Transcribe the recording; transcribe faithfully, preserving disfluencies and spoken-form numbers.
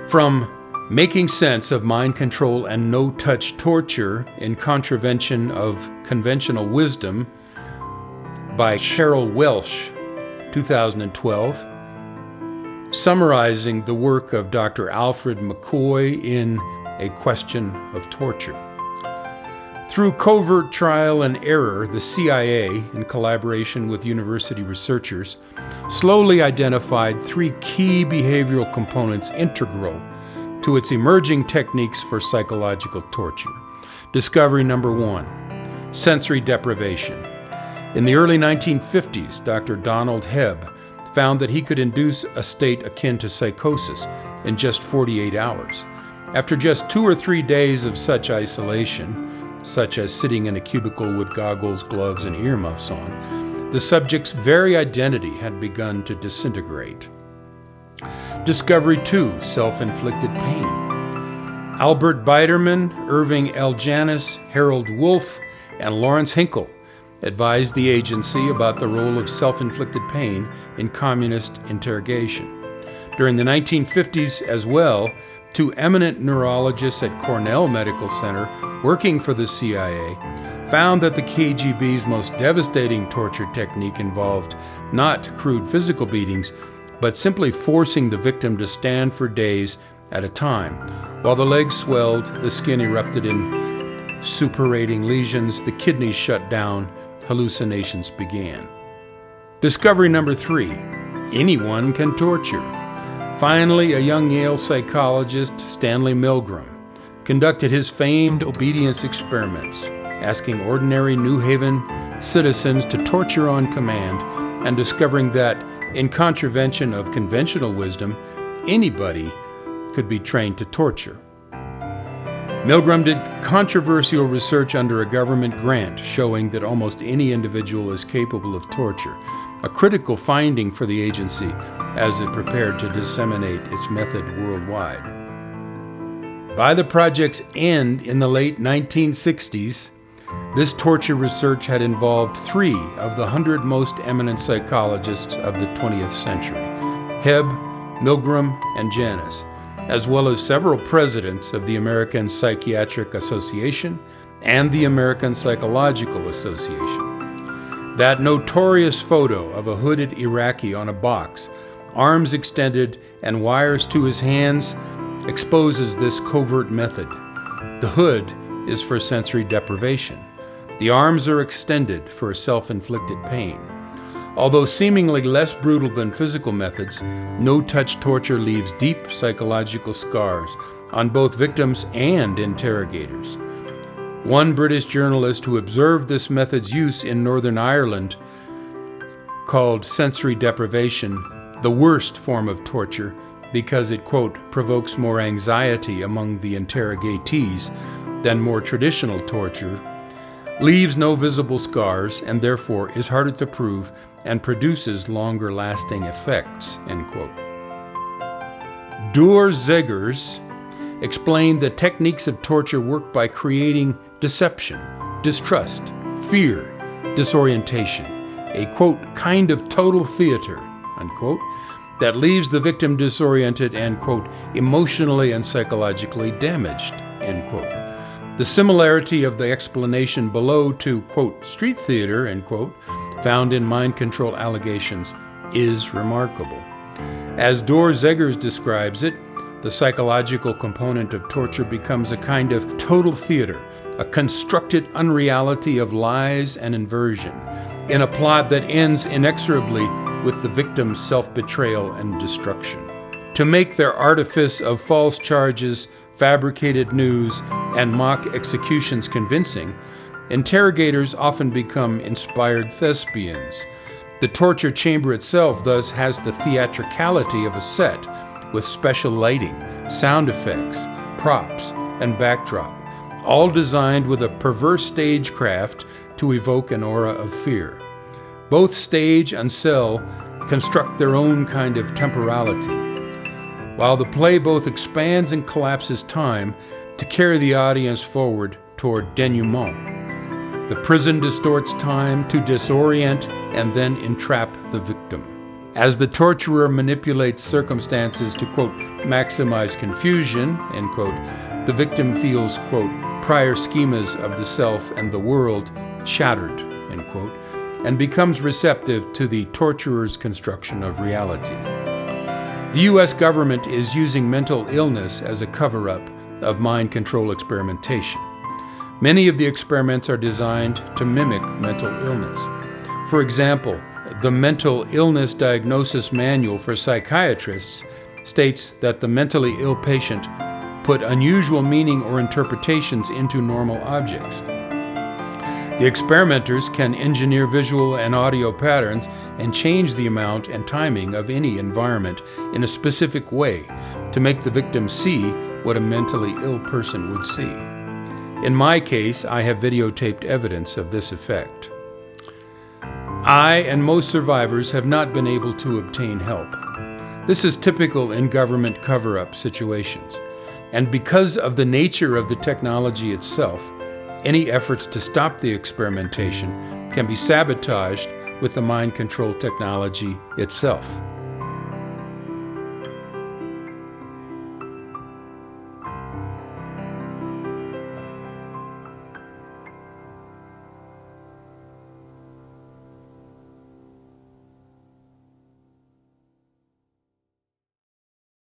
From Making Sense of Mind Control and No-Touch Torture in Contravention of Conventional Wisdom by Cheryl Welsh, two thousand twelve, summarizing the work of Doctor Alfred McCoy in A Question of Torture. Through covert trial and error, the C I A, in collaboration with university researchers, slowly identified three key behavioral components integral to its emerging techniques for psychological torture. Discovery number one, sensory deprivation. In the early nineteen fifties, Doctor Donald Hebb found that he could induce a state akin to psychosis in just forty-eight hours. After just two or three days of such isolation, such as sitting in a cubicle with goggles, gloves, and earmuffs on, the subject's very identity had begun to disintegrate. Discovery two, self-inflicted pain. Albert Biderman, Irving L. Janis, Harold Wolff, and Lawrence Hinkle advised the agency about the role of self-inflicted pain in communist interrogation. During the nineteen fifties as well, two eminent neurologists at Cornell Medical Center working for the C I A found that the K G B's most devastating torture technique involved not crude physical beatings, but simply forcing the victim to stand for days at a time. While the legs swelled, the skin erupted in suppurating lesions, the kidneys shut down, hallucinations began. Discovery number three, anyone can torture. Finally, a young Yale psychologist, Stanley Milgram, conducted his famed obedience experiments, asking ordinary New Haven citizens to torture on command and discovering that, in contravention of conventional wisdom, anybody could be trained to torture. Milgram did controversial research under a government grant showing that almost any individual is capable of torture, a critical finding for the agency as it prepared to disseminate its method worldwide. By the project's end in the late nineteen sixties, this torture research had involved three of the hundred most eminent psychologists of the twentieth century, Hebb, Milgram, and Janis, as well as several presidents of the American Psychiatric Association and the American Psychological Association. That notorious photo of a hooded Iraqi on a box, arms extended and wires to his hands, exposes this covert method. The hood is for sensory deprivation. The arms are extended for self-inflicted pain. Although seemingly less brutal than physical methods, no-touch torture leaves deep psychological scars on both victims and interrogators. One British journalist who observed this method's use in Northern Ireland called sensory deprivation the worst form of torture because it, quote, provokes more anxiety among the interrogatees than more traditional torture, leaves no visible scars, and therefore is harder to prove and produces longer-lasting effects, end quote. Duer Zegers explained that techniques of torture work by creating deception, distrust, fear, disorientation, a, quote, kind of total theater, unquote, that leaves the victim disoriented and, quote, emotionally and psychologically damaged, end quote. The similarity of the explanation below to, quote, street theater, end quote, found in mind control allegations is remarkable. As Duer Zegers describes it, the psychological component of torture becomes a kind of total theater, a constructed unreality of lies and inversion, in a plot that ends inexorably with the victim's self-betrayal and destruction. To make their artifice of false charges, fabricated news, and mock executions convincing, interrogators often become inspired thespians. The torture chamber itself thus has the theatricality of a set, with special lighting, sound effects, props, and backdrop, all designed with a perverse stagecraft to evoke an aura of fear. Both stage and cell construct their own kind of temporality, while the play both expands and collapses time to carry the audience forward toward denouement. The prison distorts time to disorient and then entrap the victim. As the torturer manipulates circumstances to, quote, maximize confusion, end quote, the victim feels, quote, prior schemas of the self and the world shattered, end quote, and becomes receptive to the torturer's construction of reality. The U S government is using mental illness as a cover-up of mind control experimentation. Many of the experiments are designed to mimic mental illness. For example, the Mental Illness Diagnosis Manual for Psychiatrists states that the mentally ill patient put unusual meaning or interpretations into normal objects. The experimenters can engineer visual and audio patterns and change the amount and timing of any environment in a specific way to make the victim see what a mentally ill person would see. In my case, I have videotaped evidence of this effect. I and most survivors have not been able to obtain help. This is typical in government cover-up situations. And because of the nature of the technology itself, any efforts to stop the experimentation can be sabotaged with the mind control technology itself.